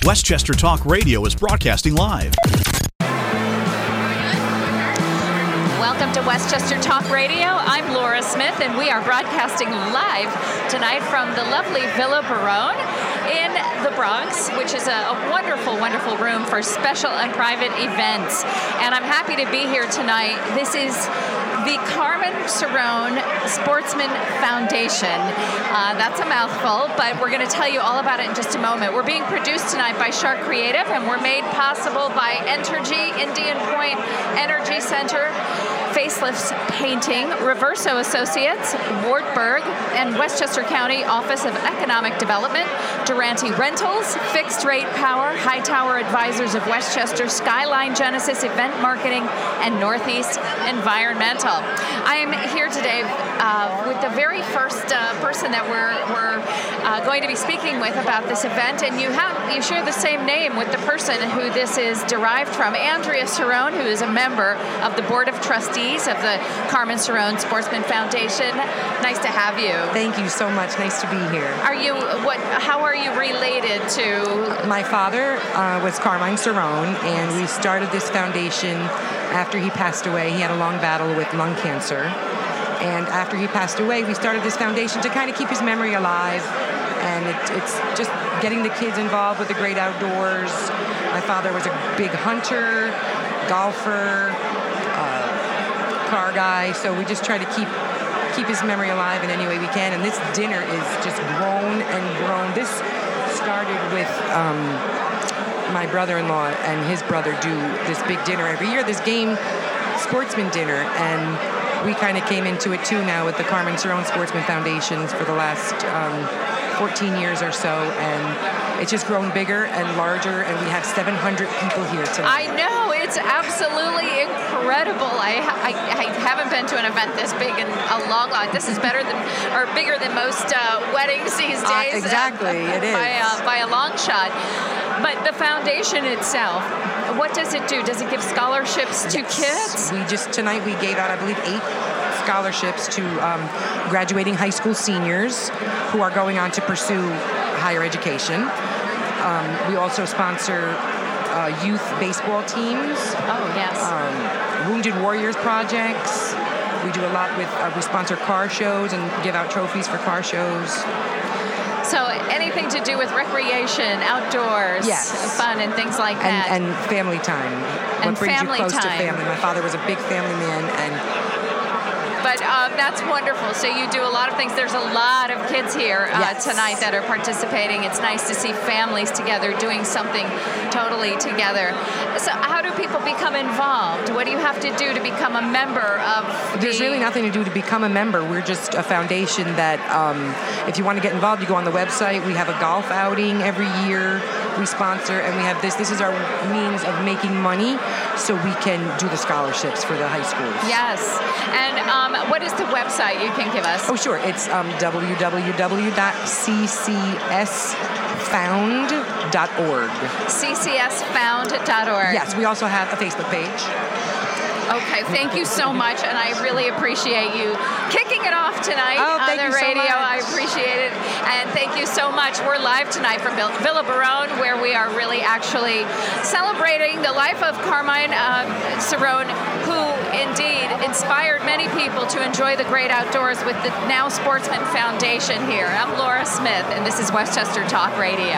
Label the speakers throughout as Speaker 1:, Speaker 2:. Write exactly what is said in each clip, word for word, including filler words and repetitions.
Speaker 1: Westchester Talk Radio is broadcasting live.
Speaker 2: Welcome to Westchester Talk Radio. I'm Laura Smith, and we are broadcasting live tonight from the lovely Villa Barone in the Bronx, which is a, a wonderful, wonderful room for special and private events. And I'm happy to be here tonight. This is the Carmen Cerrone Sportsman Foundation. Uh, that's a mouthful, but we're going to tell you all about it in just a moment. We're being produced tonight by Shark Creative, and we're made possible by Entergy, Indian Point Energy Center, Facelifts Painting, Reverso Associates, Wartburg, and Westchester County Office of Economic Development, Durante Rentals, Fixed Rate Power, Hightower Advisors of Westchester, Skyline Genesis Event Marketing, and Northeast Environmental. I am here today uh, with the very first uh, person that we're, we're uh, going to be speaking with about this event, and you have you share the same name with the person who this is derived from, Andrea Cerrone, who is a member of the Board of Trustees of the Carmen Cerrone Sportsman Foundation. Nice to have you.
Speaker 3: Thank you so much. Nice to be here.
Speaker 2: Are you what? How are you related to?
Speaker 3: My father uh, was Carmine Cerrone, and we started this foundation after he passed away. He had a long battle with lung cancer, and after he passed away, we started this foundation to kind of keep his memory alive. And it, it's just getting the kids involved with the great outdoors. My father was a big hunter, golfer, car guy, so we just try to keep keep his memory alive in any way we can. And this dinner is just grown and grown. This started with um, my brother-in-law and his brother do this big dinner every year, this game sportsman dinner, and we kind of came into it too now with the Carmen Cerrone Sportsman Foundations for the last um, fourteen years or so, and it's just grown bigger and larger, and we have seven hundred people here tonight.
Speaker 2: I know. It's absolutely incredible. I, I, I haven't been to an event this big in a long, long. This is better than, or bigger than most uh, weddings these days.
Speaker 3: Uh, exactly,
Speaker 2: uh,
Speaker 3: it is.
Speaker 2: By, uh, by a long shot. But the foundation itself, what does it do? Does it give scholarships to
Speaker 3: yes.
Speaker 2: kids?
Speaker 3: We just, tonight we gave out, I believe, eight scholarships to um, graduating high school seniors who are going on to pursue higher education. Um, we also sponsor Uh, youth baseball teams.
Speaker 2: Oh, yes.
Speaker 3: Um, Wounded Warriors projects. We do a lot with, uh, we sponsor car shows and give out trophies for car shows.
Speaker 2: So anything to do with recreation, outdoors,
Speaker 3: yes.
Speaker 2: fun, and things like that.
Speaker 3: And, and family time.
Speaker 2: And
Speaker 3: what brings
Speaker 2: family
Speaker 3: you close
Speaker 2: time.
Speaker 3: to family. My father was a big family man, and
Speaker 2: But um, that's wonderful. So you do a lot of things. There's a lot of kids here uh,
Speaker 3: yes.
Speaker 2: tonight that are participating. It's nice to see families together doing something totally together. So how do people become involved? What do you have to do to become a member of the...
Speaker 3: There's really nothing to do to become a member. We're just a foundation that um, if you want to get involved, you go on the website. We have a golf outing every year. We sponsor, and we have this. This is our means of making money so we can do the scholarships for the high schools.
Speaker 2: Yes. And um, what is the website you can give us?
Speaker 3: Oh, sure. It's um, w w w dot c c s found dot org.
Speaker 2: c c s found dot org.
Speaker 3: Yes. We also have a Facebook page.
Speaker 2: Okay, thank you so much, and I really appreciate you kicking it off tonight
Speaker 3: oh,
Speaker 2: on the radio.
Speaker 3: So
Speaker 2: I appreciate it, and thank you so much. We're live tonight from Villa Barone, where we are really actually celebrating the life of Carmine uh, Cerrone, who indeed inspired many people to enjoy the great outdoors with the Now Sportsman Foundation here. I'm Laura Smith, and this is Westchester Talk Radio.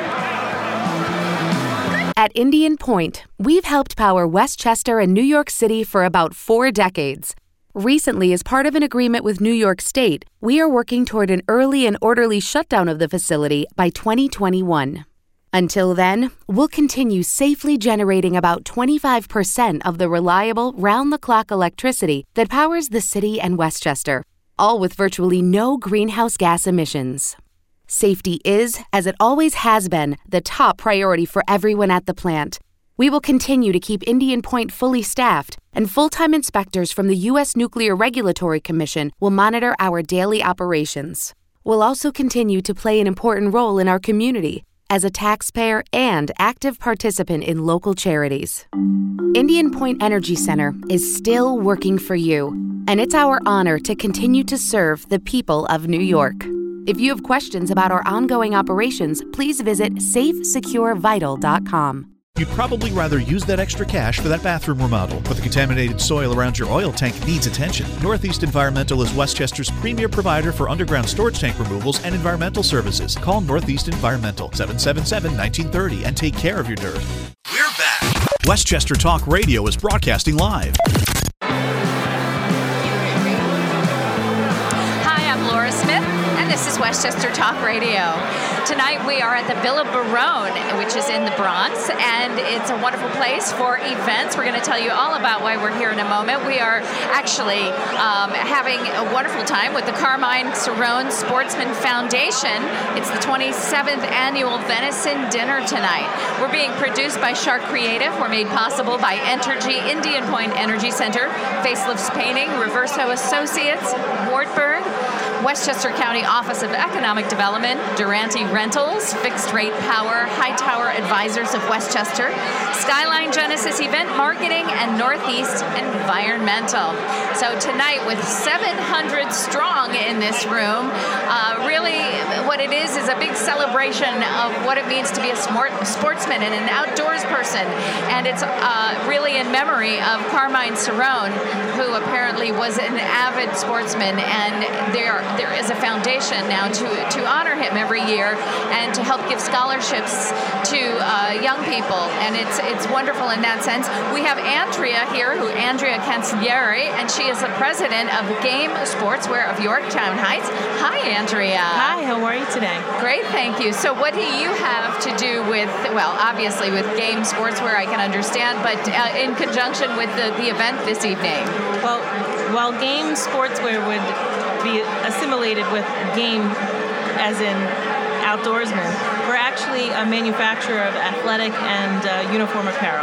Speaker 4: At Indian Point, we've helped power Westchester and New York City for about four decades. Recently, as part of an agreement with New York State, we are working toward an early and orderly shutdown of the facility by twenty twenty-one. Until then, we'll continue safely generating about twenty-five percent of the reliable, round-the-clock electricity that powers the city and Westchester, all with virtually no greenhouse gas emissions. Safety is, as it always has been, the top priority for everyone at the plant. We will continue to keep Indian Point fully staffed, and full-time inspectors from the U S Nuclear Regulatory Commission will monitor our daily operations. We'll also continue to play an important role in our community as a taxpayer and active participant in local charities. Indian Point Energy Center is still working for you, and it's our honor to continue to serve the people of New York. If you have questions about our ongoing operations, please visit safe secure vital dot com.
Speaker 1: You'd probably rather use that extra cash for that bathroom remodel, but the contaminated soil around your oil tank needs attention. Northeast Environmental is Westchester's premier provider for underground storage tank removals and environmental services. Call Northeast Environmental, seven seven seven, one nine three zero, and take care of your dirt. We're back. Westchester Talk Radio is broadcasting live.
Speaker 2: Hi, I'm Laura Smith, and this is Westchester Talk Radio. Tonight we are at the Villa Barone, which is in the Bronx, and it's a wonderful place for events. We're going to tell you all about why we're here in a moment. We are actually um, having a wonderful time with the Carmine Cerrone Sportsman Foundation. It's the twenty-seventh annual Venison Dinner tonight. We're being produced by Shark Creative. We're made possible by Entergy, Indian Point Energy Center, Facelifts Painting, Reverso Associates, Wartburg, Westchester County Office of Economic Development, Durante Rentals, Fixed Rate Power, Hightower Advisors of Westchester, Skyline Genesis Event Marketing, and Northeast Environmental. So tonight, with seven hundred strong in this room, uh, really what it is is a big celebration of what it means to be a smart sportsman and an outdoors person. And it's uh, really in memory of Carmine Cerrone, who apparently was an avid sportsman, and there there is a foundation now to, to honor him every year and to help give scholarships to uh, young people, and it's it's wonderful in that sense. We have Andrea here, who Andrea Cancellieri, and she is the president of Game Sportswear of Yorktown Heights. Hi, Andrea.
Speaker 5: Hi, how are you today?
Speaker 2: Great, thank you. So what do you have to do with, well, obviously with Game Sportswear, I can understand, but uh, in conjunction with the, the event this evening?
Speaker 5: Well, while Game Sportswear would be assimilated with game as in outdoorsman, we're actually a manufacturer of athletic and uh, uniform apparel.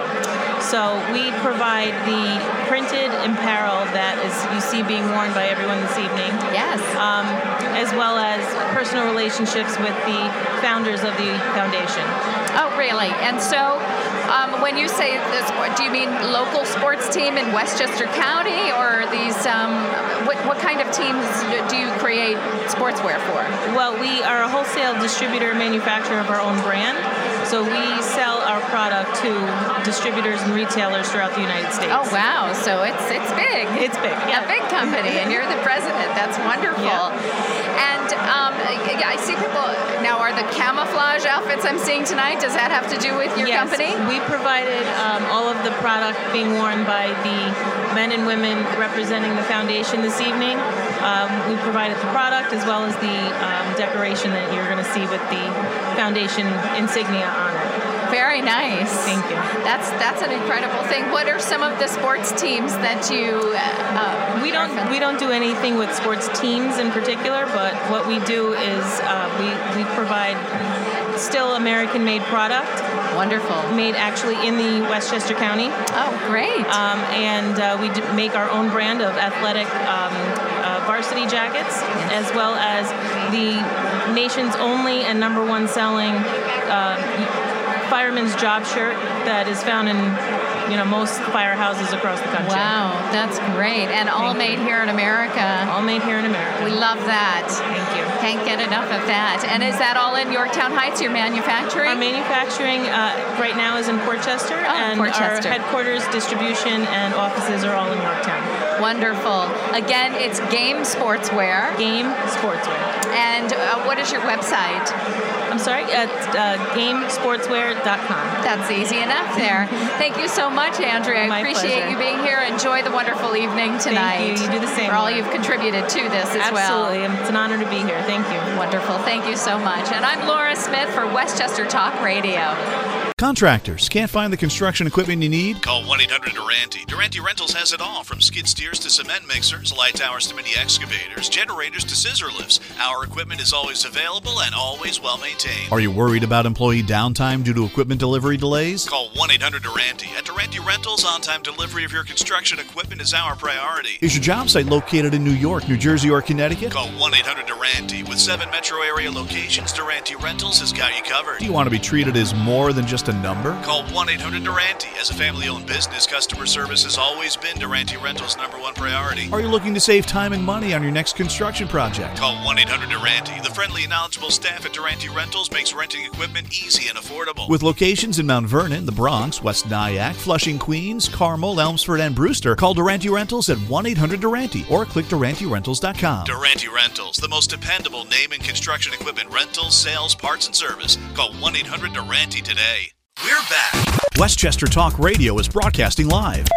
Speaker 5: So we provide the printed apparel that is you see being worn by everyone this evening.
Speaker 2: Yes.
Speaker 5: Um, as well as personal relationships with the founders of the foundation.
Speaker 2: Oh, really? And so um, when you say this, do you mean local sports team in Westchester County, or these, um, what, what kind of teams do you create sportswear for?
Speaker 5: Well, we are a wholesale distributor manufacturer of our own brand. So we sell our product to distributors and retailers throughout the United States.
Speaker 2: Oh, wow. So it's it's big.
Speaker 5: It's big, yeah.
Speaker 2: A big company, and you're the president. That's wonderful.
Speaker 5: Yeah.
Speaker 2: And um, I see people, now are the camouflage outfits I'm seeing tonight, does that have to do with your
Speaker 5: yes,
Speaker 2: company?
Speaker 5: We provided um, all of the product being worn by the men and women representing the foundation this evening. Um, we provided the product as well as the um, decoration that you're going to see with the foundation insignia on it.
Speaker 2: Very nice.
Speaker 5: Thank you.
Speaker 2: That's that's an incredible thing. What are some of the sports teams that you? Uh,
Speaker 5: we don't we don't do anything with sports teams in particular, but what we do is uh, we we provide still American-made product.
Speaker 2: Wonderful.
Speaker 5: Made actually in the Westchester County.
Speaker 2: Oh, great.
Speaker 5: Um, and uh, we d- make our own brand of athletic um, uh, varsity jackets, yes. as well as the nation's only and number one selling uh, fireman's job shirt that is found in, you know, most firehouses across the country.
Speaker 2: Wow, that's great. And all
Speaker 5: Thank
Speaker 2: made
Speaker 5: you.
Speaker 2: here in America.
Speaker 5: All made here in America.
Speaker 2: We love that.
Speaker 5: Thank you.
Speaker 2: Can't get enough of that. And is that all in Yorktown Heights, your manufacturing?
Speaker 5: Our manufacturing uh, right now is in Portchester,
Speaker 2: oh,
Speaker 5: and
Speaker 2: Portchester.
Speaker 5: our headquarters, distribution, and offices are all in Yorktown.
Speaker 2: Wonderful. Again, it's Game Sportswear.
Speaker 5: Game Sportswear.
Speaker 2: And uh, what is your website?
Speaker 5: I'm sorry, at uh, game sportswear dot com.
Speaker 2: That's easy enough there. Thank you so much, Andrea. I
Speaker 5: My
Speaker 2: appreciate
Speaker 5: pleasure.
Speaker 2: you being here. Enjoy the wonderful evening tonight.
Speaker 5: Thank you. You do the same.
Speaker 2: For all
Speaker 5: way.
Speaker 2: you've contributed to this as
Speaker 5: Absolutely.
Speaker 2: well.
Speaker 5: Absolutely. It's an honor to be here. Thank you.
Speaker 2: Wonderful. Thank you so much. And I'm Laura Smith for Westchester Talk Radio.
Speaker 1: Contractors, can't find the construction equipment you need? Call one eight hundred Durante. Durante Rentals has it all, from skid steers to cement mixers, light towers to mini excavators, generators to scissor lifts. Our equipment is always available and always well maintained. Are you worried about employee downtime due to equipment delivery delays? Call one eight hundred Durante. At Durante Rentals, on-time delivery of your construction equipment is our priority. Is your job site located in New York, New Jersey, or Connecticut? Call one eight hundred Durante. With seven metro area locations, Durante Rentals has got you covered. Do you want to be treated as more than just just a number? Call one eight hundred Durante. As a family-owned business, customer service has always been Durante Rentals' number one priority. Are you looking to save time and money on your next construction project? Call one eight hundred Durante. The friendly and knowledgeable staff at Durante Rentals makes renting equipment easy and affordable. With locations in Mount Vernon, the Bronx, West Nyack, Flushing, Queens, Carmel, Elmsford, and Brewster, call Durante Rentals at one eight hundred Durante or click Durante Rentals dot com. Durante Rentals, the most dependable name in construction equipment rentals, sales, parts, and service. Call one eight hundred Durante today. We're back. Westchester Talk Radio is broadcasting live.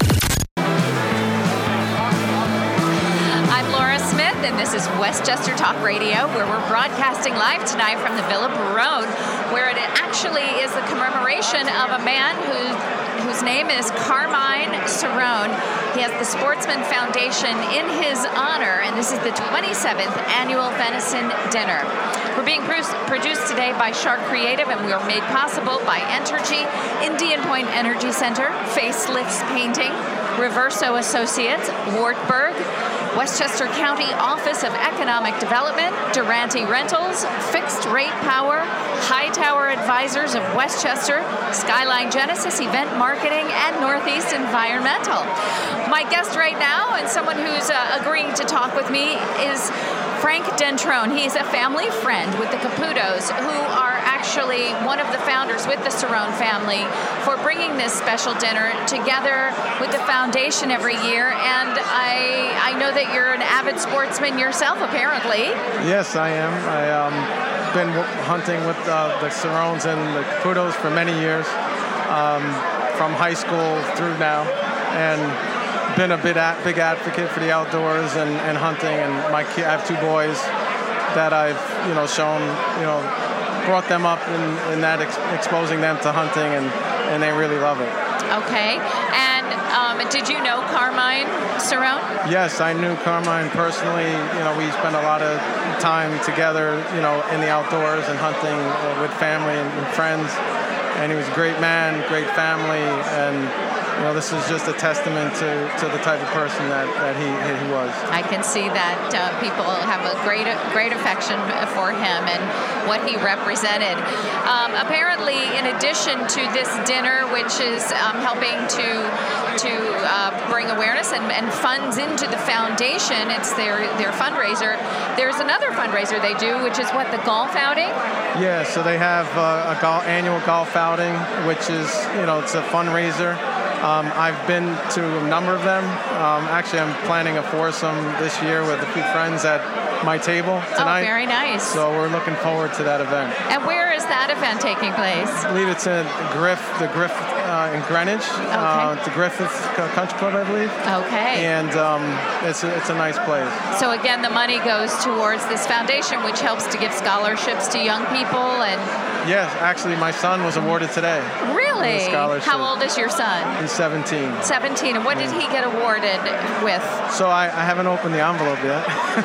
Speaker 2: I'm Laura Smith, and this is Westchester Talk Radio, where we're broadcasting live tonight from the Villa Barone, where it actually is the commemoration of a man who, whose name is Carmine Cerrone. He has the Sportsman Foundation in his honor, and this is the twenty-seventh annual Venison Dinner. We're being produced today by Shark Creative, and we are made possible by Entergy, Indian Point Energy Center, Facelifts Painting, Reverso Associates, Wartburg, Westchester County Office of Economic Development, Durante Rentals, Fixed Rate Power, Hightower Advisors of Westchester, Skyline Genesis Event Marketing, and Northeast Environmental. My guest right now, and someone who's uh, agreeing to talk with me, is Frank Dentrone. He's a family friend with the Caputos, who are actually one of the founders with the Cerrone family for bringing this special dinner together with the foundation every year. And I I know that you're an avid sportsman yourself, apparently.
Speaker 6: Yes, I am. I um been hunting with uh, the Cerrones and the Caputos for many years, um, from high school through now, and been a big, big advocate for the outdoors and, and hunting. And my kid, I have two boys that I've you know shown you know brought them up in, in that ex- exposing them to hunting, and, and they really love it.
Speaker 2: Okay. And um, did you know Carmine Cerrone?
Speaker 6: Yes, I knew Carmine personally. You know, we spent a lot of time together, you know, in the outdoors and hunting uh, with family and, and friends. And he was a great man, great family, and you know, this is just a testament to, to the type of person that, that he, he was.
Speaker 2: I can see that uh, people have a great great affection for him and what he represented. Um, apparently, in addition to this dinner, which is um, helping to to uh, bring awareness and, and funds into the foundation, it's their, their fundraiser, there's another fundraiser they do, which is what, the golf outing?
Speaker 6: Yeah, so they have uh, a golf, annual golf outing, which is, you know, it's a fundraiser. Um, I've been to a number of them. Um, actually, I'm planning a foursome this year with a few friends at my table tonight.
Speaker 2: Oh, very nice.
Speaker 6: So we're looking forward to that event.
Speaker 2: And where is that event taking place?
Speaker 6: I believe it's in Griff, the Griff uh, in Greenwich.
Speaker 2: Okay.
Speaker 6: Uh, the Griffith Country Club, I believe.
Speaker 2: Okay.
Speaker 6: And um, it's, a, it's a nice place.
Speaker 2: So again, the money goes towards this foundation, which helps to give scholarships to young people. And
Speaker 6: yes, actually, my son was awarded today.
Speaker 2: Really?
Speaker 6: Scholarship.
Speaker 2: How old is your son?
Speaker 6: He's seventeen.
Speaker 2: seventeen. And what did he get awarded with?
Speaker 6: So I, I haven't opened the envelope yet.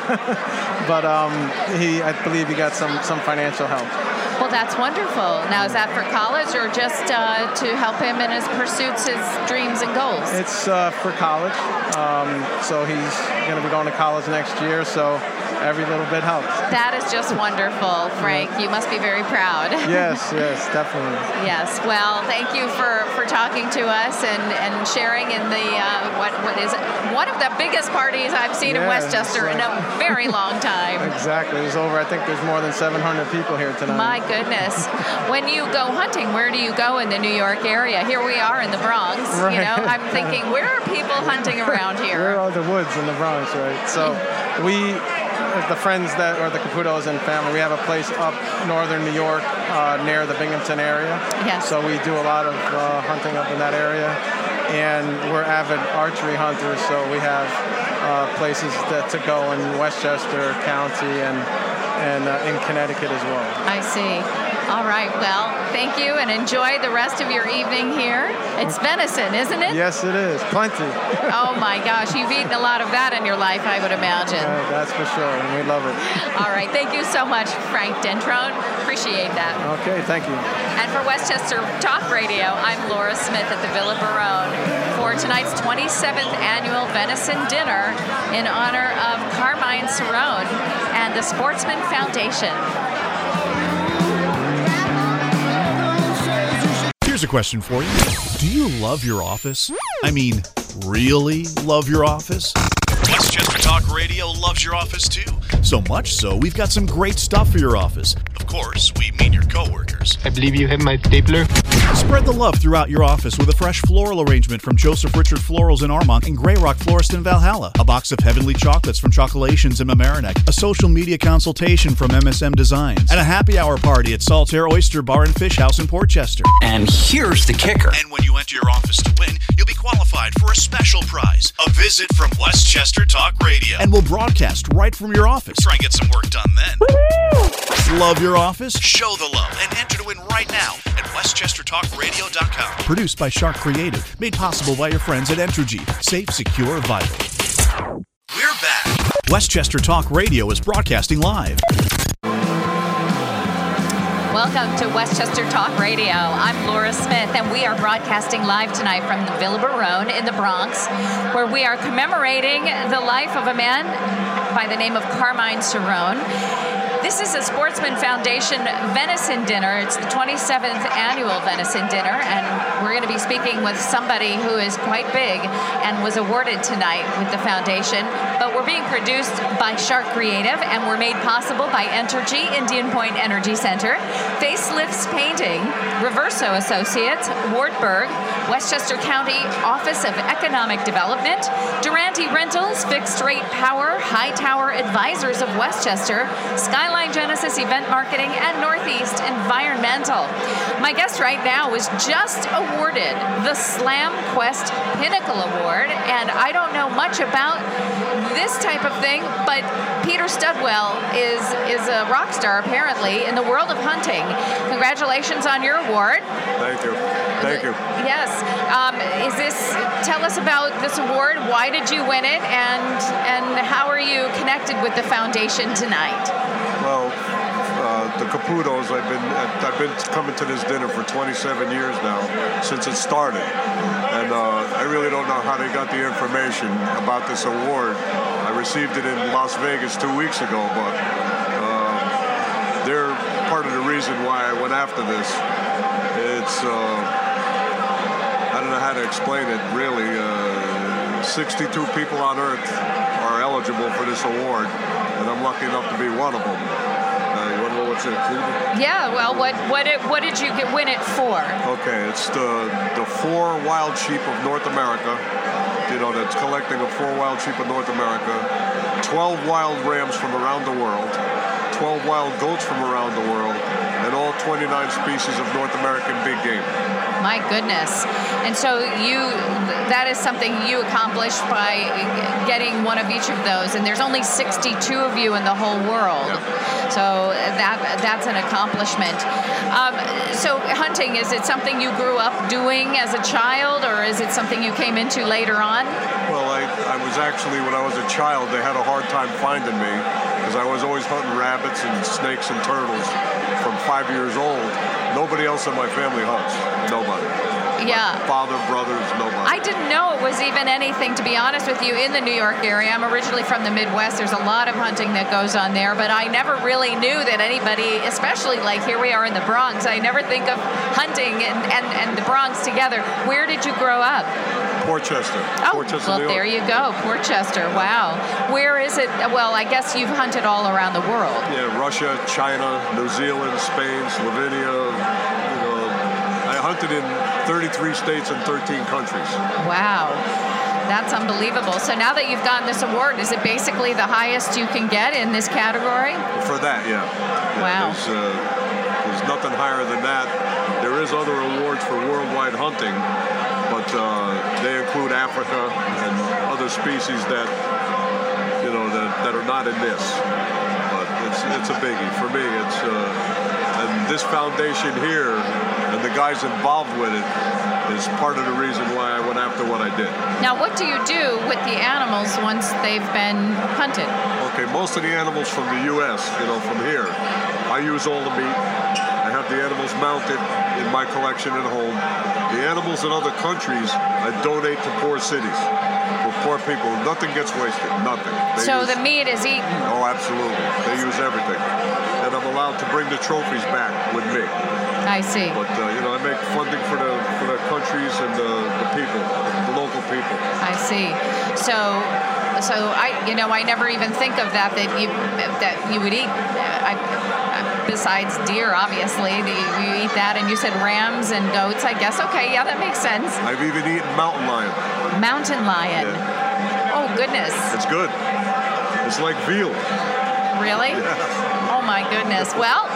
Speaker 6: But um, he, I believe he got some, some financial help.
Speaker 2: Well, that's wonderful. Now, is that for college or just uh, to help him in his pursuits, his dreams and goals?
Speaker 6: It's uh, for college. Um, so he's going to be going to college next year, so every little bit helps. That
Speaker 2: is just wonderful, Frank. You must be very proud.
Speaker 6: Yes, yes, definitely.
Speaker 2: Yes. Well, thank you for, for talking to us and, and sharing in the uh, what what is one of the biggest parties I've seen
Speaker 6: yeah,
Speaker 2: in Westchester
Speaker 6: so,
Speaker 2: in a very long time.
Speaker 6: Exactly. There's over, I think there's more than seven hundred people here tonight.
Speaker 2: My goodness. When you go hunting, where do you go in the New York area? Here we are in the Bronx.
Speaker 6: Right.
Speaker 2: You know, I'm thinking, where are people hunting around here?
Speaker 6: Where are the woods in the Bronx, right? So we, the friends that are the Caputos and family, we have a place up northern New York uh, near the Binghamton area.
Speaker 2: Yes.
Speaker 6: So we do a lot of uh, hunting up in that area. And we're avid archery hunters, so we have uh, places that to go in Westchester County and and uh, in Connecticut as well.
Speaker 2: I see. All right. Well, thank you, and enjoy the rest of your evening here. It's venison, isn't it?
Speaker 6: Yes, it is. Plenty.
Speaker 2: Oh, my gosh. You've eaten a lot of that in your life, I would imagine.
Speaker 6: Uh, that's for sure, and we love it.
Speaker 2: All right. Thank you so much, Frank Dentrone. Appreciate that.
Speaker 6: Okay. Thank you.
Speaker 2: And for Westchester Talk Radio, I'm Laura Smith at the Villa Barone for tonight's twenty-seventh annual Venison Dinner in honor of Carmine Cerrone and the Sportsman Foundation.
Speaker 1: Here's a question for you. Do you love your office? I mean, really love your office? Westchester Talk Radio loves your office too. So much so, we've got some great stuff for your office. Of course, we mean your coworkers.
Speaker 7: I believe you have my stapler.
Speaker 1: Spread the love throughout your office with a fresh floral arrangement from Joseph Richard Florals in Armonk and Grey Rock Florist in Valhalla. A box of heavenly chocolates from Chocolations in Mamaroneck. A social media consultation from M S M Designs. And a happy hour party at Saltaire Oyster Bar and Fish House in Portchester.
Speaker 8: And here's the kicker.
Speaker 1: And when you enter your office to win, you'll be qualified for a special prize. A visit from Westchester Talk Radio. And we'll broadcast right from your office. Try and get some work done then. Woo-hoo! Love your office? Show the love and enter to win right now at westchester talk radio dot com. Produced by Shark Creative. Made possible by your friends at Entergy. Safe, secure, vital. We're back. Westchester Talk Radio is broadcasting live.
Speaker 2: Welcome to Westchester Talk Radio. I'm Laura Smith, and we are broadcasting live tonight from the Villa Barone in the Bronx, where we are commemorating the life of a man by the name of Carmine Cerrone. This is a Sportsman Foundation Venison Dinner. It's the twenty-seventh annual Venison Dinner, and we're going to be speaking with somebody who is quite big and was awarded tonight with the foundation. But we're being produced by Shark Creative, and we're made possible by Entergy, Indian Point Energy Center, Facelifts Painting, Reverso Associates, Wartburg, Westchester County Office of Economic Development, Durante Rentals, Fixed Rate Power, High Tower Advisors of Westchester, Skyline Genesis Event Marketing, and Northeast Environmental. My guest right now was just awarded the Slam Quest Pinnacle Award, and I don't know much about this type of thing, but Peter Studwell is is a rock star apparently in the world of hunting. Congratulations on your award.
Speaker 9: Thank you. Thank you.
Speaker 2: Yes. Um, is this? Tell us about this award. Why did you win it, and and how are you connected with the foundation tonight?
Speaker 9: Well, uh, the Caputos. I've been I've been coming to this dinner for twenty-seven years now, since it started, and uh, I really don't know how they got the information about this award. I received it in Las Vegas two weeks ago, but uh, they're part of the reason why I went after this. It's uh, I don't know how to explain it really. Uh, sixty-two people on Earth are eligible for this award, and I'm lucky enough to be one of them. Uh, you want to know what's included?
Speaker 2: Yeah, well, what what it, what did you get, win it for?
Speaker 9: Okay, it's the the four wild sheep of North America. You know, that's collecting of four wild sheep of North America, twelve wild rams from around the world, twelve wild goats from around the world, and all twenty-nine species of North American big game.
Speaker 2: My goodness. And so you, that is something you accomplished by getting one of each of those, and there's only sixty-two of you in the whole world.
Speaker 9: Yeah.
Speaker 2: So that that's an accomplishment. Um, so hunting, is it something you grew up doing as a child, or is it something you came into later on?
Speaker 9: Well, I, I was actually, when I was a child, they had a hard time finding me because I was always hunting rabbits and snakes and turtles from five years old. Nobody else in my family hunts. Nobody.
Speaker 2: Yeah.
Speaker 9: My father, brothers, nobody.
Speaker 2: I didn't know it was even anything, to be honest with you, in the New York area. I'm originally from the Midwest. There's a lot of hunting that goes on there, but I never really knew that anybody, especially like here we are in the Bronx, I never think of hunting and, and, and the Bronx together. Where did you grow up?
Speaker 9: Portchester.
Speaker 2: Oh,
Speaker 9: Portchester,
Speaker 2: well,
Speaker 9: New York.
Speaker 2: there you go, Portchester. Wow. Where is it? Well, I guess you've hunted all around the world.
Speaker 9: Yeah, Russia, China, New Zealand, Spain, Slovenia. You know, I hunted in thirty-three states and thirteen countries.
Speaker 2: Wow. That's unbelievable. So now that you've gotten this award, is it basically the highest you can get in this category?
Speaker 9: For that, yeah. yeah
Speaker 2: wow.
Speaker 9: There's, uh, there's nothing higher than that. There is other awards for worldwide hunting, but uh, they include Africa and other species that, you know, that, that are not in this. But it's it's a biggie. For me, it's, uh, and this foundation here and the guys involved with it is part of the reason why I went after what I did.
Speaker 2: Now, what do you do with the animals once they've been hunted?
Speaker 9: Okay, most of the animals from the U S, you know, from here, I use all the meat. I have the animals mounted in my collection at home. The animals in other countries, I donate to poor cities, for poor people. Nothing gets wasted, nothing. They
Speaker 2: so
Speaker 9: use,
Speaker 2: the meat is eaten?
Speaker 9: Oh, absolutely. They use everything. And I'm allowed to bring the trophies back with me.
Speaker 2: I see.
Speaker 9: But, uh, you know, I make funding for the countries and the, the people, the local people.
Speaker 2: I see. So, so I, you know, I never even think of that that you that you would eat. Uh, I, besides deer, obviously, the, you eat that, and you said rams and goats. I guess. Okay, yeah, that makes sense.
Speaker 9: I've even eaten mountain lion.
Speaker 2: Mountain lion.
Speaker 9: Yeah.
Speaker 2: Oh goodness.
Speaker 9: It's good. It's like veal.
Speaker 2: Really?
Speaker 9: Yeah.
Speaker 2: Oh my goodness. Well,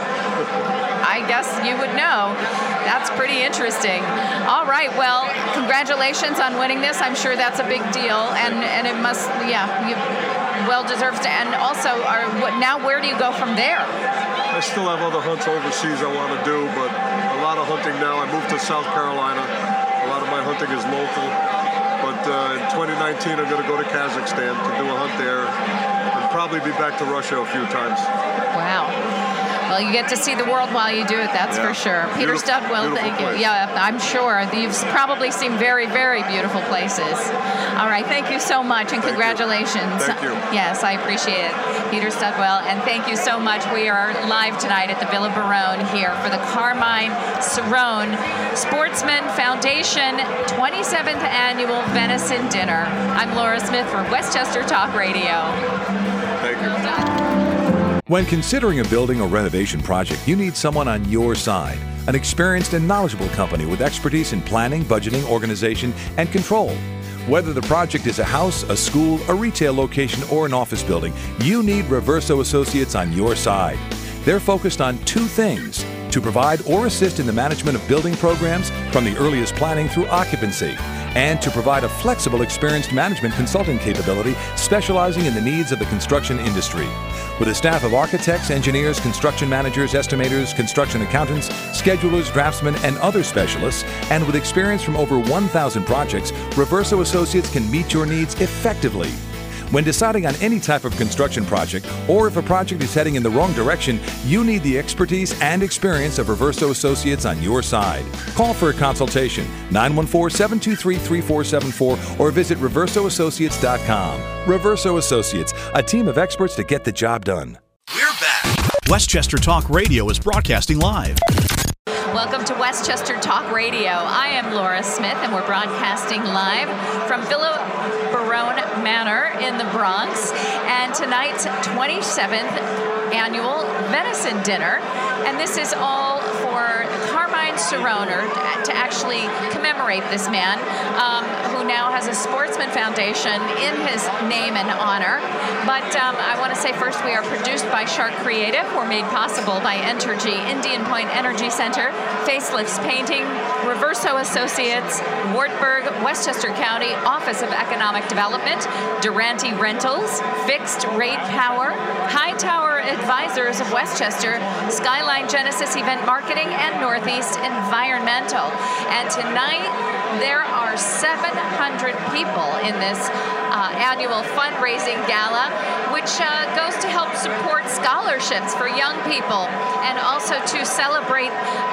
Speaker 2: I guess you would know. That's pretty interesting. All right. Well, congratulations on winning this. I'm sure that's a big deal, and and it must, yeah, you well deserves to. And also, are what now? Where do you go from there?
Speaker 9: I still have other hunts overseas I want to do, but a lot of hunting now. I moved to South Carolina. A lot of my hunting is local. But uh, in twenty nineteen, I'm going to go to Kazakhstan to do a hunt there, and probably be back to Russia a few times.
Speaker 2: Wow. Well, you get to see the world while you do it, that's
Speaker 9: yeah.
Speaker 2: for sure. Peter
Speaker 9: Beautiful,
Speaker 2: Studwell, thank
Speaker 9: place.
Speaker 2: you. Yeah, I'm sure. You've probably seen very, very beautiful places. All right, thank you so much, and
Speaker 9: thank
Speaker 2: congratulations.
Speaker 9: You. Thank you.
Speaker 2: Yes, I appreciate it. Peter Studwell, and thank you so much. We are live tonight at the Villa Barone here for the Carmine Cerrone Sportsman Foundation twenty-seventh Annual Venison Dinner. I'm Laura Smith for Westchester Talk Radio.
Speaker 9: Thank you.
Speaker 2: Well done.
Speaker 7: When considering a building or renovation project, you need someone on your side. An experienced and knowledgeable company with expertise in planning, budgeting, organization, and control. Whether the project is a house, a school, a retail location, or an office building, you need Reverso Associates on your side. They're focused on two things: to provide or assist in the management of building programs from the earliest planning through occupancy, and to provide a flexible, experienced management consulting capability specializing in the needs of the construction industry. With a staff of architects, engineers, construction managers, estimators, construction accountants, schedulers, draftsmen, and other specialists, and with experience from over one thousand projects, Reverso Associates can meet your needs effectively. When deciding on any type of construction project, or if a project is heading in the wrong direction, you need the expertise and experience of Reverso Associates on your side. Call for a consultation, nine one four, seven two three, three four seven four, or visit reverso associates dot com. Reverso Associates, a team of experts to get the job done.
Speaker 1: We're back. Westchester Talk Radio is broadcasting live.
Speaker 2: Welcome to Westchester Talk Radio. I am Laura Smith, and we're broadcasting live from Villa Barone Manor in the Bronx, and tonight's twenty-seventh Annual Venison Dinner. And this is all for Carmine Cerrone, to actually commemorate this man, um, who now has a Sportsman Foundation in his name and honor. But um, I want to say first, we are produced by Shark Creative. We're made possible by Entergy, Indian Point Energy Center, Facelifts Painting, Reverso Associates, Wartburg, Westchester County Office of Economic Development, Durante Rentals, Fixed Rate Power, Hightower Advisors of Westchester, Skyline Genesis Event Marketing, and Northeast Environmental. And tonight, there are seven hundred people in this uh, annual fundraising gala, which uh, goes to help support scholarships for young people, and also to celebrate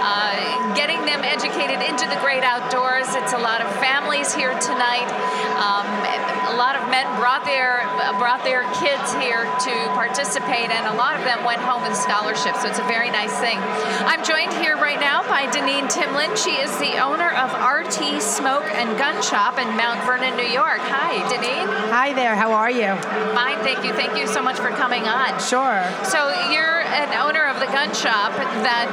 Speaker 2: uh, getting them educated into the great outdoors. It's a lot of families here tonight. Um, a lot of men brought their brought their kids here to participate, and a lot of them went home with scholarships, so it's a very nice thing. I'm joined here right now by Deneen Timlin. She is the owner of R T Smoke and Gun Shop in Mount Vernon, New York. Hi, Deneen.
Speaker 10: Hi there. How are you?
Speaker 2: Fine, thank you. Thank you so much for coming on.
Speaker 10: Sure.
Speaker 2: So you're an owner of the gun shop that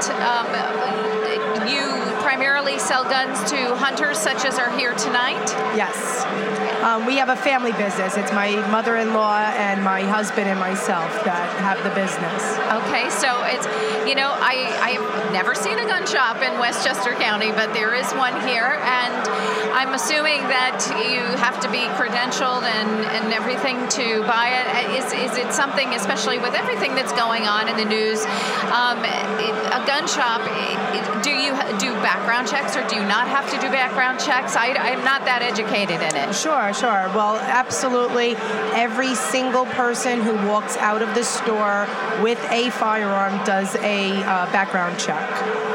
Speaker 2: um, you primarily sell guns to hunters such as are here tonight?
Speaker 10: Yes. Um, we have a family business. It's my mother-in-law and my husband and myself that have the business.
Speaker 2: Okay, so it's, you know, I, I've never seen a gun shop in Westchester County, but there is one here, and I'm assuming that you have to be credentialed and, and everything to buy it. Is, is it something, especially with everything that's going on in the news, um, a gun shop, do you do background checks, or do you not have to do background checks? I, I'm not that educated in it.
Speaker 10: Sure, sure. Well, absolutely. Every single person who walks out of the store with a firearm does a uh, background check.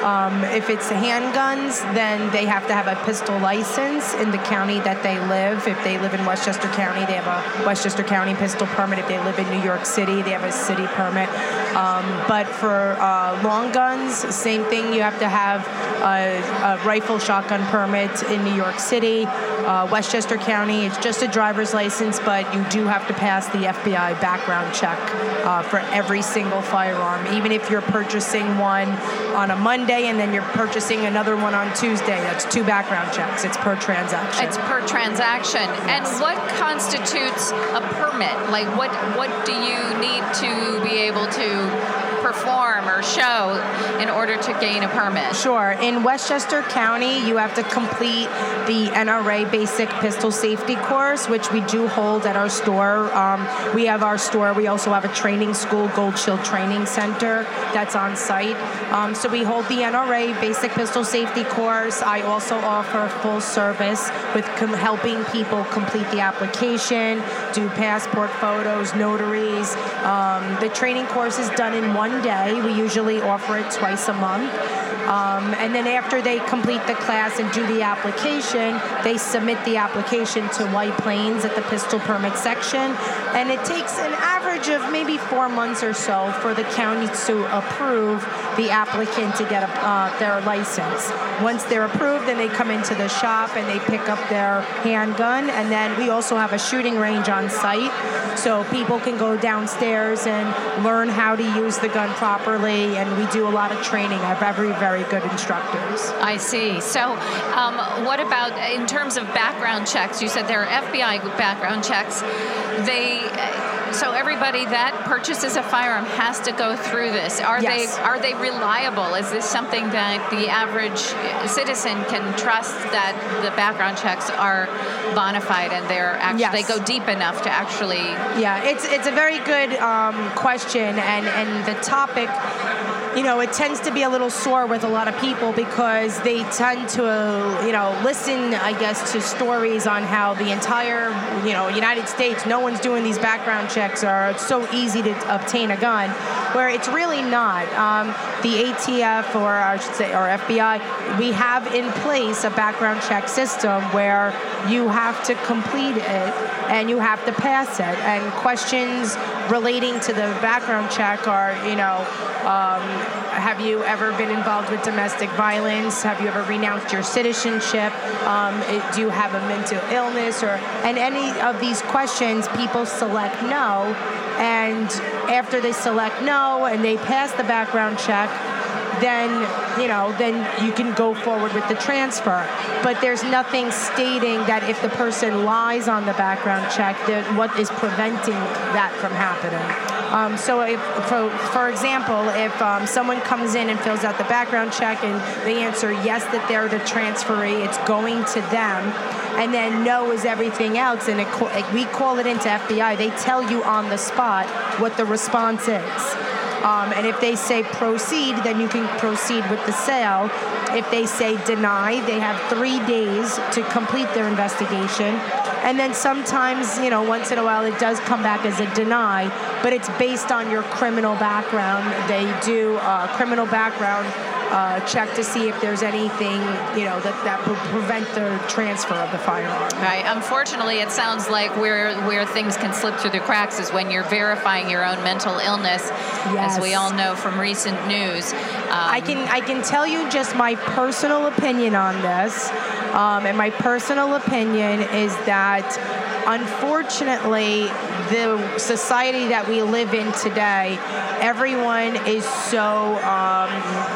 Speaker 10: Um, if it's handguns, then they have to have a pistol license in the county that they live. If they live in Westchester County, they have a Westchester County pistol permit. If they live in New York City, they have a city permit. Um, but for uh, long guns, same thing. You have to have a, a rifle shotgun permit in New York City. Uh, Westchester County, it's just a driver's license, but you do have to pass the F B I background check uh, for every single firearm. Even if you're purchasing one on a Monday and then you're purchasing another one on Tuesday, that's two background checks. It's per transaction.
Speaker 2: It's per transaction. Yes. And what constitutes a permit? Like, what, what do you need to be able to perform or show in order to gain a permit?
Speaker 10: Sure. In Westchester County, you have to complete the N R A Basic Pistol Safety course, which we do hold at our store. Um, we have our store. We also have a training school, Gold Shield Training Center, that's on site. Um, so we hold the N R A Basic Pistol Safety course. I also offer full service with com- helping people complete the application, do passport photos, notaries. Um, the training course is done in one day. We usually offer it twice a month. Um, and then after they complete the class and do the application, they submit the application to White Plains at the pistol permit section. And it takes an average of maybe four months or so for the county to approve the applicant to get a, uh, their license. Once they're approved, then they come into the shop and they pick up their handgun. And then we also have a shooting range on site, so people can go downstairs and learn how to use the gun properly. And we do a lot of training. I have very, very good instructors.
Speaker 2: I see. So um, what about in terms of background checks? You said there are F B I background checks. They... So everybody that purchases a firearm has to go through this. Are
Speaker 10: yes.
Speaker 2: they are they reliable? Is this something that the average citizen can trust, that the background checks are bona fide and they're actually yes. they go deep enough to actually?
Speaker 10: Yeah, it's it's a very good um, question, and and the topic. You know, it tends to be a little sore with a lot of people because they tend to, uh, you know, listen, I guess, to stories on how the entire, you know, United States, no one's doing these background checks, or it's so easy to obtain a gun, where it's really not. Um, the A T F, or I should say, or F B I, we have in place a background check system where you have to complete it and you have to pass it. And questions relating to the background check are, you know, um, have you ever been involved with domestic violence? Have you ever renounced your citizenship? Um, do you have a mental illness? Or and any of these questions, people select no. And after they select no and they pass the background check, then, you know, then you can go forward with the transfer. But there's nothing stating that if the person lies on the background check, that what is preventing that from happening. Um, so, if, for, for example, if um, someone comes in and fills out the background check and they answer yes that they're the transferee, it's going to them, and then no is everything else, and it, we call it into F B I. They tell you on the spot what the response is. Um, and if they say proceed, then you can proceed with the sale. If they say deny, they have three days to complete their investigation. And then sometimes, you know, once in a while it does come back as a deny, but it's based on your criminal background. They do a criminal background uh, check to see if there's anything, you know, that, that would prevent the transfer of the firearm.
Speaker 2: Right. Unfortunately, it sounds like where where things can slip through the cracks is when you're verifying your own mental illness, yes. as we all know from recent news. Um,
Speaker 10: I can I can tell you just my personal opinion on this, um, and my personal opinion is that, unfortunately, the society that we live in today, everyone is so, um,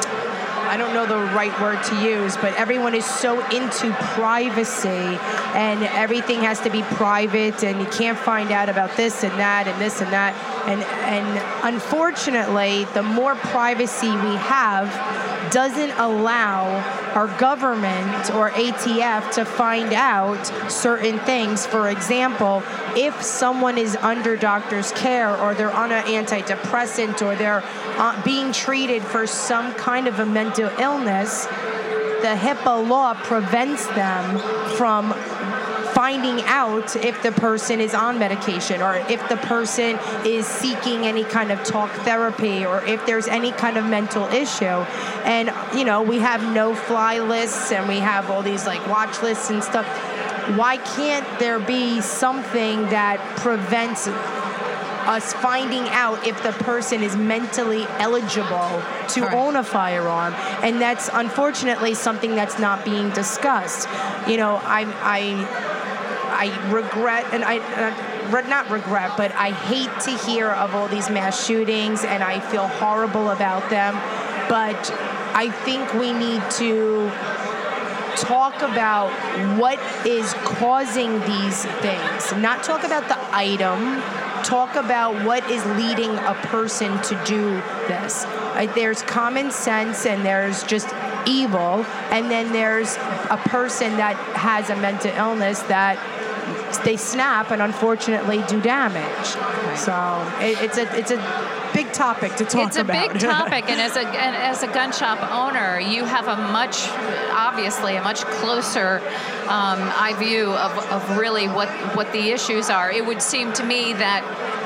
Speaker 10: I don't know the right word to use, but everyone is so into privacy, and everything has to be private, and you can't find out about this and that and this and that. And, and unfortunately, the more privacy we have doesn't allow our government or A T F to find out certain things. For example, if someone is under doctor's care, or they're on an antidepressant, or they're uh, being treated for some kind of a mental illness, the HIPAA law prevents them from finding out if the person is on medication or if the person is seeking any kind of talk therapy or if there's any kind of mental issue. And, you know, we have no-fly lists and we have all these, like, watch lists and stuff. Why can't there be something that prevents us finding out if the person is mentally eligible to right. own a firearm? And that's unfortunately something that's not being discussed. You know, I I I regret, and I uh, not regret, but I hate to hear of all these mass shootings, and I feel horrible about them. But I think we need to talk about what is causing these things, not talk about the item. Talk about what is leading a person to do this. Right? There's common sense and there's just evil, and then there's a person that has a mental illness that they snap and unfortunately do damage. Right. So it, it's a it's a big topic to talk
Speaker 2: about. It's a
Speaker 10: about.
Speaker 2: big topic, and as a and as a gun shop owner, you have a much, obviously, a much closer um, eye view of, of really what, what the issues are. It would seem to me that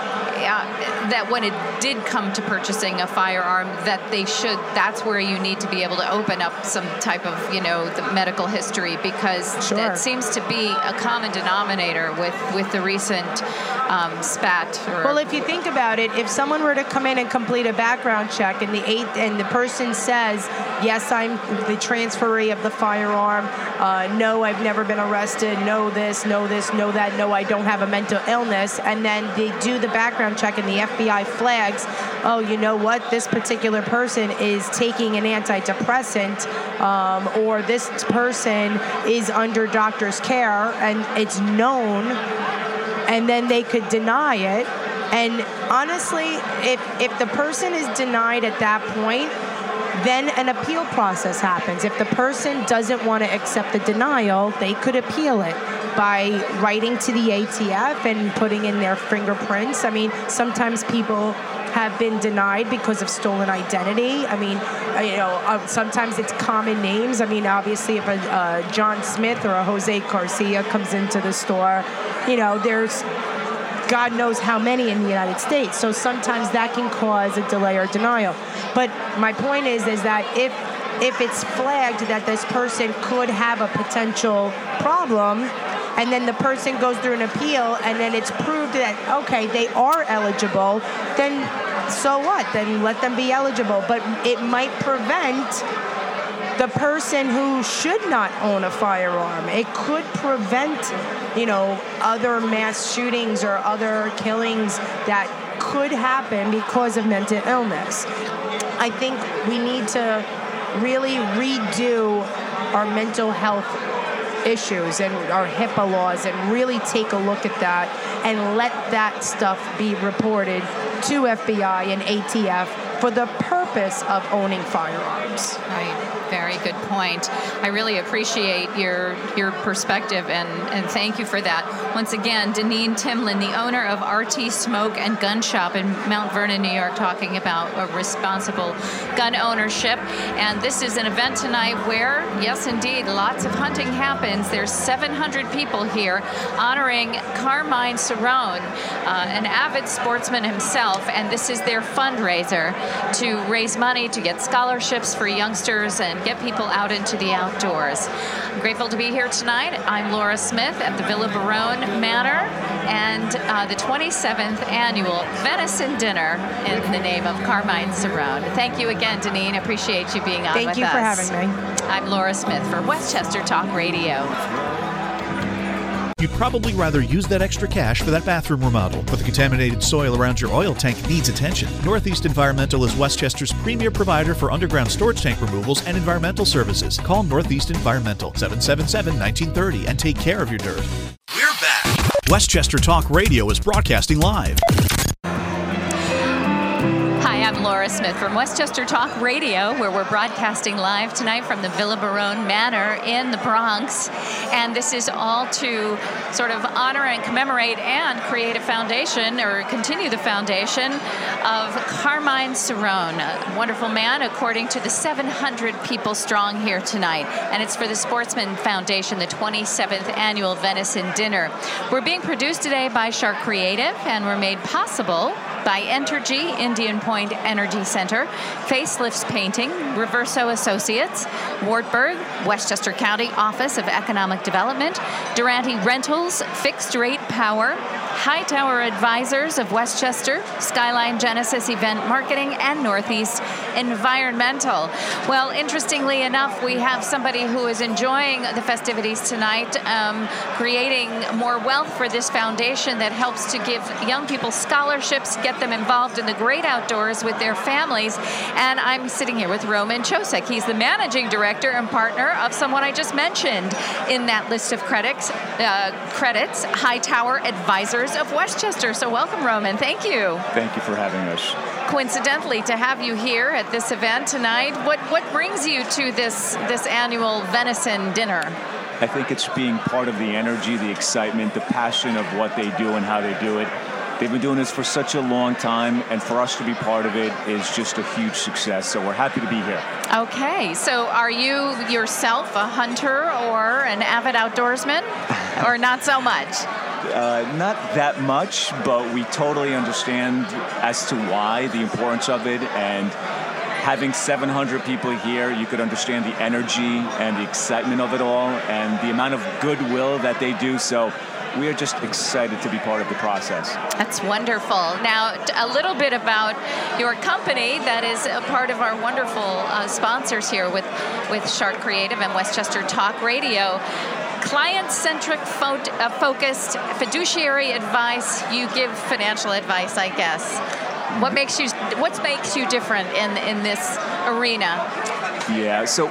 Speaker 2: uh, that when it did come to purchasing a firearm, that they should, that's where you need to be able to open up some type of, you know, the medical history, because
Speaker 10: sure.
Speaker 2: that seems to be a common denominator with, with the recent um, spat. Or,
Speaker 10: well, if you think about it, if someone were to come in and complete a background check and the eight, and the person says, yes, I'm the transferee of the firearm, uh, no, I've never been arrested, no this, no this, no that, no, I don't have a mental illness, and then they do the background check and the F B I flags, oh, you know what, this particular person is taking an antidepressant, um, or this person is under doctor's care, and it's known, and then they could deny it. And honestly, if if the person is denied at that point, then an appeal process happens. If the person doesn't want to accept the denial, they could appeal it by writing to the A T F and putting in their fingerprints. I mean, sometimes people have been denied because of stolen identity. I mean, you know, uh, sometimes it's common names. I mean, obviously, if a uh, John Smith or a Jose Garcia comes into the store, you know, there's God knows how many in the United States. So sometimes that can cause a delay or denial. But my point is, is that if if it's flagged that this person could have a potential problem, and then the person goes through an appeal, and then it's proved that, okay, they are eligible, then so what? Then let them be eligible. But it might prevent the person who should not own a firearm. It could prevent, you know, other mass shootings or other killings that could happen because of mental illness. I think we need to really redo our mental health issues and our HIPAA laws and really take a look at that and let that stuff be reported to F B I and A T F for the purpose of owning firearms.
Speaker 2: Right. Very good point. I really appreciate your your perspective, and, and thank you for that. Once again, Deneen Timlin, the owner of R T Smoke and Gun Shop in Mount Vernon, New York, talking about a responsible gun ownership. And this is an event tonight where, yes, indeed, lots of hunting happens. There's seven hundred people here honoring Carmine Cerrone, uh, an avid sportsman himself, and this is their fundraiser to raise money to get scholarships for youngsters and get people out into the outdoors. I'm grateful to be here tonight. I'm Laura Smith at the Villa Barone Manor and uh, the twenty-seventh annual Venison Dinner in the name of Carmine Cerrone. Thank you again, Deneen. Appreciate you being on
Speaker 10: Thank
Speaker 2: with
Speaker 10: you
Speaker 2: us.
Speaker 10: for having me.
Speaker 2: I'm Laura Smith for Westchester Talk Radio.
Speaker 1: You'd probably rather use that extra cash for that bathroom remodel, but the contaminated soil around your oil tank needs attention. Northeast Environmental is Westchester's premier provider for underground storage tank removals and environmental services. Call Northeast Environmental, seven seven seven, one nine three zero, and take care of your dirt. We're back. Westchester Talk Radio is broadcasting live.
Speaker 2: Hi, I'm Laura Smith from Westchester Talk Radio, where we're broadcasting live tonight from the Villa Barone Manor in the Bronx. And this is all to sort of honor and commemorate and create a foundation, or continue the foundation, of Carmine Cerrone, a wonderful man, according to the seven hundred people strong here tonight. And it's for the Sportsman Foundation, the twenty-seventh Annual Venison Dinner. We're being produced today by Shark Creative, and we're made possible by Entergy, Indian Point Energy Center, Facelifts Painting, Reverso Associates, Wartburg, Westchester County Office of Economic Development, Durante Rentals, Fixed Rate Power, Hightower Advisors of Westchester, Skyline Genesis Event Marketing, and Northeast Environmental. Well, interestingly enough, we have somebody who is enjoying the festivities tonight, um, creating more wealth for this foundation that helps to give young people scholarships, get them involved in the great outdoors with their families. And I'm sitting here with Roman Chosek. He's the managing director and partner of someone I just mentioned in that list of credits, uh, credits, Hightower Advisors of Westchester. So welcome, Roman. Thank you.
Speaker 11: Thank you for having us.
Speaker 2: Coincidentally, to have you here at this event tonight, what, what brings you to this, this annual venison dinner?
Speaker 11: I think it's being part of the energy, the excitement, the passion of what they do and how they do it. They've been doing this for such a long time, and for us to be part of it is just a huge success. So we're happy to be here.
Speaker 2: Okay, so are you yourself a hunter or an avid outdoorsman, or not so much?
Speaker 11: Uh, not that much, but we totally understand as to why, the importance of it, and having seven hundred people here, you could understand the energy and the excitement of it all, and the amount of goodwill that they do. So we are just excited to be part of the process.
Speaker 2: That's wonderful. Now, a little bit about your company that is a part of our wonderful uh, sponsors here with, with Shark Creative and Westchester Talk Radio. Client-centric, fo- uh, focused, fiduciary advice. You give financial advice, I guess. What makes you What makes you different in in this arena?
Speaker 11: Yeah, so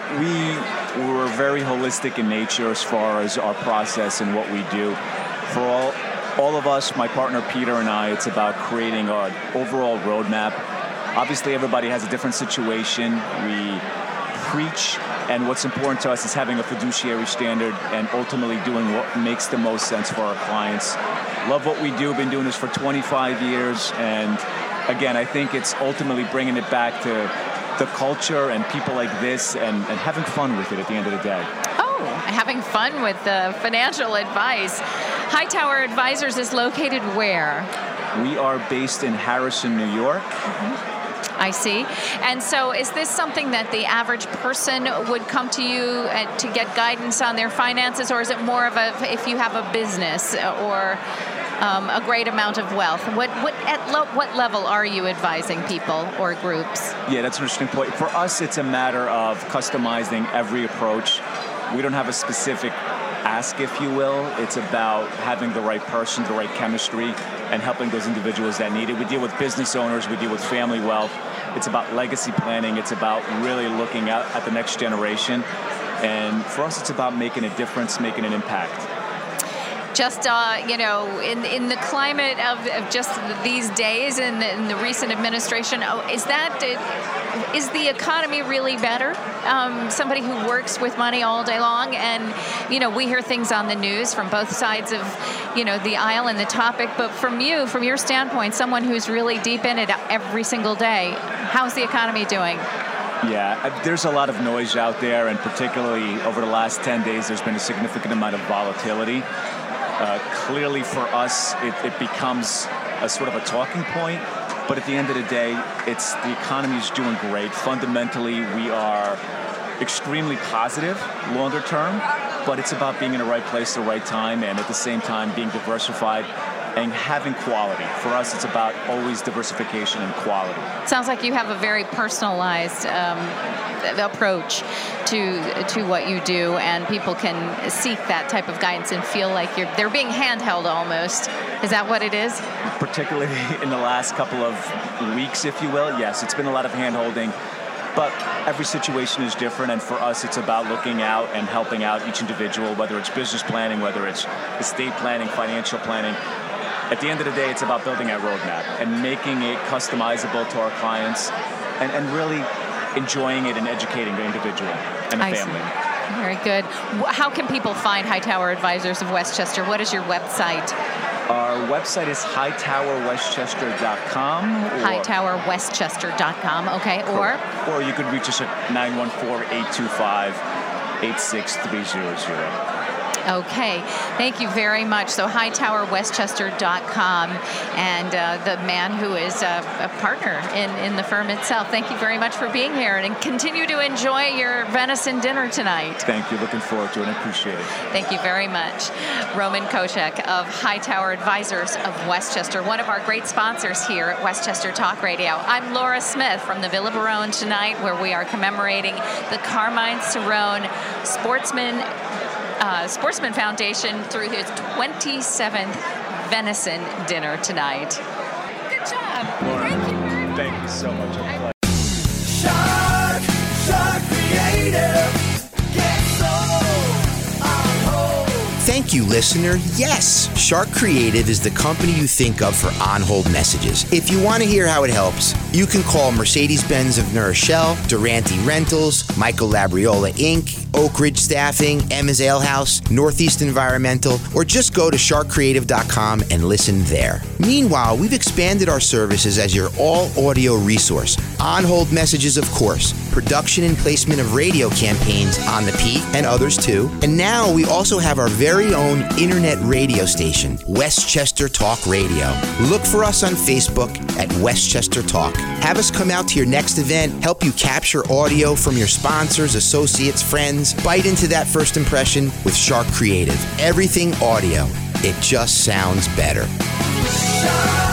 Speaker 11: we we're very holistic in nature as far as our process and what we do. For all all of us, my partner Peter and I, it's about creating an overall roadmap. Obviously, everybody has a different situation. We preach, and what's important to us is having a fiduciary standard and ultimately doing what makes the most sense for our clients. Love what we do. Been doing this for twenty-five years, and again, I think it's ultimately bringing it back to the culture and people like this, and, and having fun with it at the end of the day.
Speaker 2: Oh, having fun with the financial advice. Hightower Advisors is located where?
Speaker 11: We are based in Harrison, New York.
Speaker 2: Mm-hmm. I see. And so is this something that the average person would come to you uh, to get guidance on their finances, or is it more of a, if you have a business or um, a great amount of wealth? What what at lo- what level are you advising people or groups?
Speaker 11: Yeah, that's an interesting point. For us, it's a matter of customizing every approach. We don't have a specific ask, if you will. It's about having the right person, the right chemistry, and helping those individuals that need it. We deal with business owners, we deal with family wealth. It's about legacy planning. It's about really looking out at the next generation. And for us, it's about making a difference, making an impact.
Speaker 2: Just, uh, you know, in in the climate of, of just these days and in, in the recent administration, oh, is that, is the economy really better? Um, somebody who works with money all day long, and, you know, we hear things on the news from both sides of, you know, the aisle and the topic, but from you, from your standpoint, someone who's really deep in it every single day, how's the economy doing?
Speaker 11: Yeah, there's a lot of noise out there, and particularly over the last ten days, there's been a significant amount of volatility. Uh, clearly for us, it, it becomes a sort of a talking point, but at the end of the day, it's the economy is doing great. Fundamentally, we are extremely positive longer term, but it's about being in the right place at the right time, and at the same time being diversified and having quality. For us, it's about always diversification and quality.
Speaker 2: Sounds like you have a very personalized um, approach to to what you do, and people can seek that type of guidance and feel like you're they're being handheld almost. Is that what it is?
Speaker 11: Particularly in the last couple of weeks, if you will. Yes, it's been a lot of hand-holding. But every situation is different, and for us, it's about looking out and helping out each individual, whether it's business planning, whether it's estate planning, financial planning. at the end of the day, it's about building a roadmap and making it customizable to our clients and, and really enjoying it and educating the individual and the
Speaker 2: I
Speaker 11: family.
Speaker 2: See. Very good. How can people find Hightower Advisors of Westchester? What is your website?
Speaker 11: Our website is hightower westchester dot com.
Speaker 2: hightower westchester dot com, okay. Or?
Speaker 11: Or you could reach us at nine one four, eight two five, eight six three zero zero.
Speaker 2: Okay, thank you very much. So hightower westchester dot com, and uh, the man who is a, a partner in, in the firm itself. Thank you very much for being here, and continue to enjoy your venison dinner tonight.
Speaker 11: Thank you. Looking forward to it. I appreciate it.
Speaker 2: Thank you very much. Roman Kochek of Hightower Advisors of Westchester, one of our great sponsors here at Westchester Talk Radio. I'm Laura Smith from the Villa Barone tonight, where we are commemorating the Carmine Cerrone Sportsman Uh, Sportsman Foundation through his twenty-seventh venison dinner tonight. Good job.
Speaker 11: Laura,
Speaker 2: thank you.
Speaker 11: Thank you so much. I-
Speaker 12: Shark, Shark Creative, get so on hold.
Speaker 13: Thank you, listener. Yes, Shark Creative is the company you think of for on-hold messages. If you want to hear how it helps, you can call Mercedes-Benz of New Rochelle, Durante Rentals, Michael Labriola Incorporated, Oak Ridge Staffing, Emma's Ale House, Northeast Environmental, or just go to shark creative dot com and listen there. Meanwhile, we've expanded our services as your all-audio resource. On-hold messages, of course, production and placement of radio campaigns on the Peak and others too. And now we also have our very own internet radio station, Westchester Talk Radio. Look for us on Facebook at Westchester Talk. Have us come out to your next event, help you capture audio from your sponsors, associates, friends. Bite into that first impression with Shark Creative. Everything audio. It just sounds better.
Speaker 12: Shark.